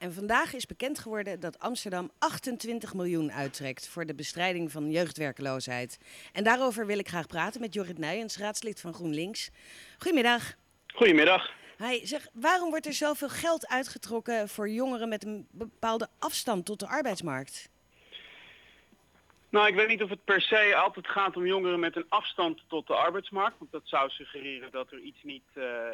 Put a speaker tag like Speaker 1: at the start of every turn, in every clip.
Speaker 1: En vandaag is bekend geworden dat Amsterdam 28 miljoen uittrekt voor de bestrijding van jeugdwerkeloosheid. En daarover wil ik graag praten met Jorrit Nuyens, raadslid van GroenLinks. Goedemiddag.
Speaker 2: Goedemiddag.
Speaker 1: Hi, zeg, waarom wordt er zoveel geld uitgetrokken voor jongeren met een bepaalde afstand tot de arbeidsmarkt?
Speaker 2: Nou, ik weet niet of het per se altijd gaat om jongeren met een afstand tot de arbeidsmarkt. Want dat zou suggereren dat er iets niet...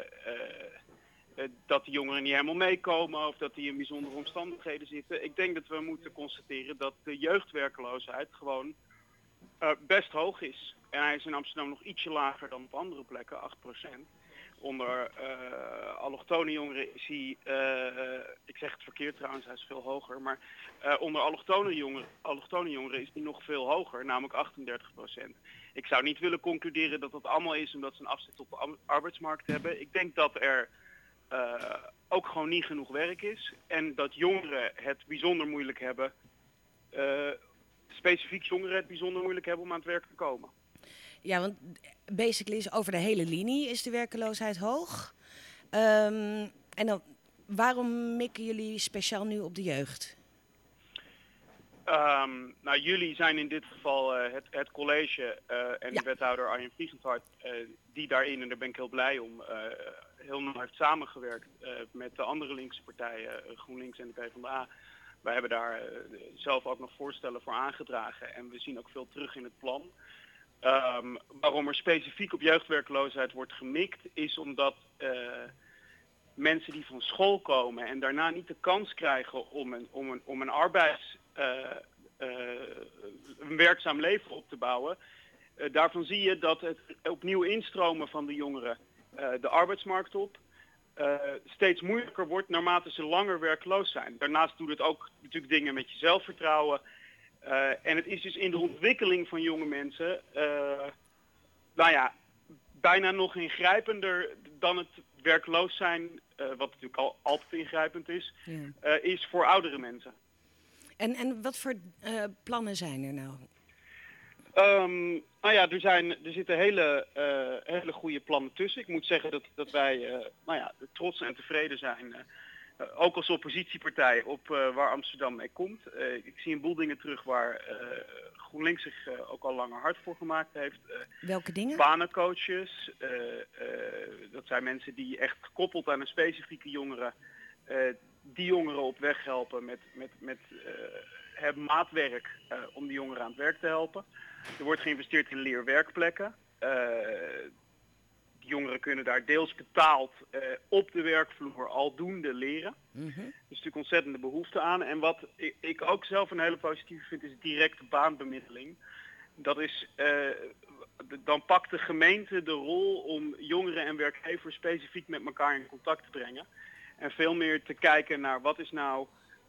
Speaker 2: dat de jongeren niet helemaal meekomen of dat die in bijzondere omstandigheden zitten. Ik denk dat we moeten constateren dat de jeugdwerkeloosheid gewoon best hoog is. En hij is in Amsterdam nog ietsje lager dan op andere plekken, 8%. Onder allochtone jongeren is hij, ik zeg het verkeerd trouwens, hij is veel hoger, maar onder allochtone jongeren is hij nog veel hoger, namelijk 38%. Ik zou niet willen concluderen dat dat allemaal is omdat ze een afstand tot de arbeidsmarkt hebben. Ik denk dat er ook gewoon niet genoeg werk is en dat jongeren het bijzonder moeilijk hebben, specifiek jongeren het bijzonder moeilijk hebben om aan het werk te komen.
Speaker 1: Ja, want basically is over de hele linie is de werkeloosheid hoog. En dan, waarom mikken jullie speciaal nu op de jeugd?
Speaker 2: Nou, jullie zijn in dit geval het college en de wethouder Arjen Vliegendhart die daarin, en daar ben ik heel blij om, heel nauw heeft samengewerkt met de andere linkse partijen, GroenLinks en de PvdA. Wij hebben daar zelf ook nog voorstellen voor aangedragen en we zien ook veel terug in het plan. Waarom er specifiek op jeugdwerkeloosheid wordt gemikt is omdat mensen die van school komen en daarna niet de kans krijgen om een een werkzaam leven op te bouwen. Daarvan zie je dat het opnieuw instromen van de jongeren de arbeidsmarkt op steeds moeilijker wordt naarmate ze langer werkloos zijn. Daarnaast doet het ook natuurlijk dingen met je zelfvertrouwen. En het is dus in de ontwikkeling van jonge mensen bijna nog ingrijpender dan het werkloos zijn, wat natuurlijk al altijd ingrijpend is, is voor oudere mensen.
Speaker 1: En wat voor plannen zijn er nou?
Speaker 2: Er zitten hele goede plannen tussen. Ik moet zeggen dat wij trots en tevreden zijn, ook als oppositiepartij, op waar Amsterdam mee komt. Ik zie een boel dingen terug waar GroenLinks zich ook al langer hard voor gemaakt heeft.
Speaker 1: Welke dingen?
Speaker 2: Banencoaches, dat zijn mensen die echt gekoppeld aan een specifieke jongere, die jongeren op weg helpen met maatwerk om die jongeren aan het werk te helpen. Er wordt geïnvesteerd in leerwerkplekken. Die jongeren kunnen daar deels betaald op de werkvloer aldoende leren. Er is natuurlijk ontzettende behoefte aan. En wat ik ook zelf een hele positieve vind is directe baanbemiddeling. Dat is, dan pakt de gemeente de rol om jongeren en werkgevers specifiek met elkaar in contact te brengen. En veel meer te kijken naar wat is nou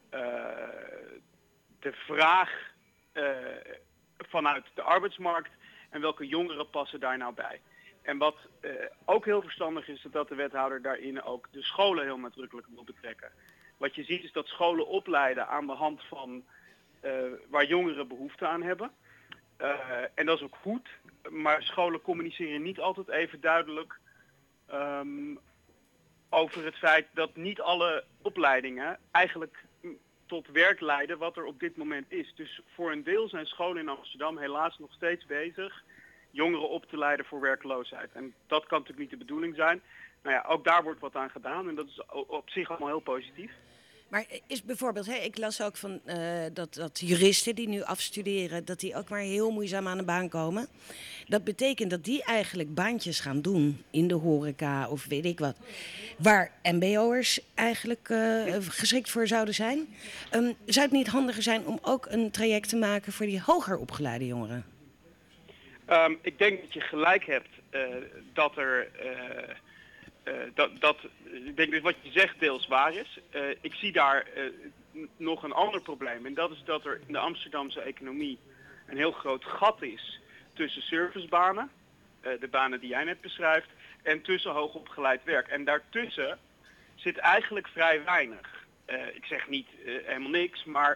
Speaker 2: de vraag vanuit de arbeidsmarkt en welke jongeren passen daar nou bij. En wat ook heel verstandig is, dat de wethouder daarin ook de scholen heel nadrukkelijk wil betrekken. Wat je ziet is dat scholen opleiden aan de hand van waar jongeren behoefte aan hebben. En dat is ook goed, maar scholen communiceren niet altijd even duidelijk over het feit dat niet alle opleidingen eigenlijk tot werk leiden wat er op dit moment is. Dus voor een deel zijn scholen in Amsterdam helaas nog steeds bezig jongeren op te leiden voor werkloosheid. En dat kan natuurlijk niet de bedoeling zijn. Nou ja, ook daar wordt wat aan gedaan en dat is op zich allemaal heel positief.
Speaker 1: Maar is bijvoorbeeld, ik las ook van dat juristen die nu afstuderen, dat die ook maar heel moeizaam aan de baan komen. Dat betekent dat die eigenlijk baantjes gaan doen in de horeca of weet ik wat. Waar mbo'ers eigenlijk geschikt voor zouden zijn. Zou het niet handiger zijn om ook een traject te maken voor die hoger opgeleide jongeren?
Speaker 2: Ik denk dat je gelijk hebt dat er... ik denk dat wat je zegt deels waar is. Ik zie daar nog een ander probleem. En dat is dat er in de Amsterdamse economie een heel groot gat is tussen servicebanen, de banen die jij net beschrijft, en tussen hoogopgeleid werk. En daartussen zit eigenlijk vrij weinig. Ik zeg niet helemaal niks, maar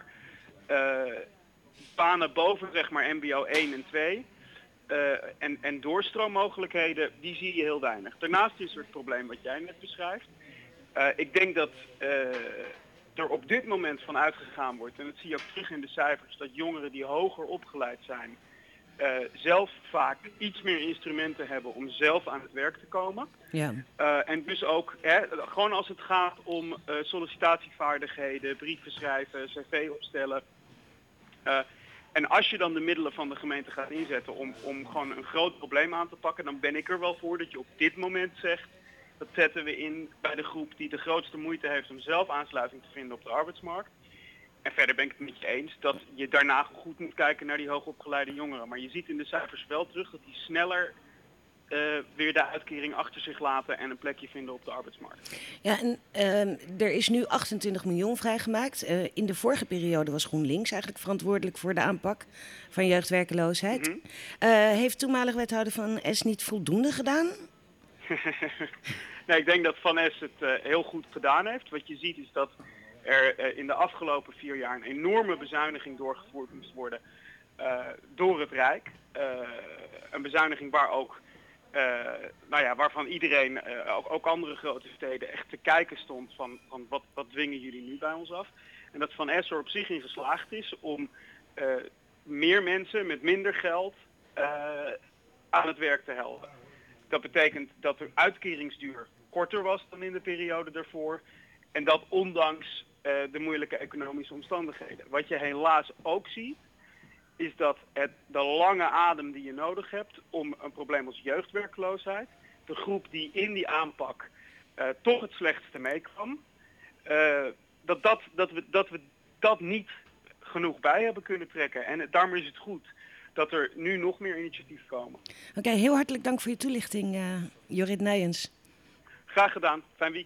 Speaker 2: banen boven zeg maar mbo 1 en 2... en doorstroommogelijkheden, die zie je heel weinig. Daarnaast is er het probleem wat jij net beschrijft. Ik denk dat er op dit moment van uitgegaan wordt, en dat zie je ook terug in de cijfers, dat jongeren die hoger opgeleid zijn, zelf vaak iets meer instrumenten hebben om zelf aan het werk te komen.
Speaker 1: Ja.
Speaker 2: En dus ook, gewoon als het gaat om sollicitatievaardigheden, brieven schrijven, cv opstellen. En als je dan de middelen van de gemeente gaat inzetten om gewoon een groot probleem aan te pakken, dan ben ik er wel voor dat je op dit moment zegt, dat zetten we in bij de groep die de grootste moeite heeft om zelf aansluiting te vinden op de arbeidsmarkt. En verder ben ik het met je eens dat je daarna goed moet kijken naar die hoogopgeleide jongeren. Maar je ziet in de cijfers wel terug dat die sneller weer de uitkering achter zich laten en een plekje vinden op de arbeidsmarkt.
Speaker 1: Ja, en er is nu 28 miljoen vrijgemaakt. In de vorige periode was GroenLinks eigenlijk verantwoordelijk voor de aanpak van jeugdwerkeloosheid. Heeft toenmalig wethouder Van Es niet voldoende gedaan?
Speaker 2: Nee, ik denk dat Van Es het heel goed gedaan heeft. Wat je ziet is dat er in de afgelopen 4 jaar een enorme bezuiniging doorgevoerd moest worden door het Rijk. Een bezuiniging waar ook, waarvan iedereen, ook andere grote steden, echt te kijken stond van wat dwingen jullie nu bij ons af. En dat Van Es er op zich in geslaagd is om meer mensen met minder geld aan het werk te helpen. Dat betekent dat de uitkeringsduur korter was dan in de periode daarvoor. En dat ondanks de moeilijke economische omstandigheden. Wat je helaas ook ziet, is dat de lange adem die je nodig hebt om een probleem als jeugdwerkloosheid, de groep die in die aanpak toch het slechtste meekwam, dat we dat niet genoeg bij hebben kunnen trekken. En daarom is het goed dat er nu nog meer initiatieven komen.
Speaker 1: Oké, heel hartelijk dank voor je toelichting, Jorrit Nijens.
Speaker 2: Graag gedaan. Fijn weekend.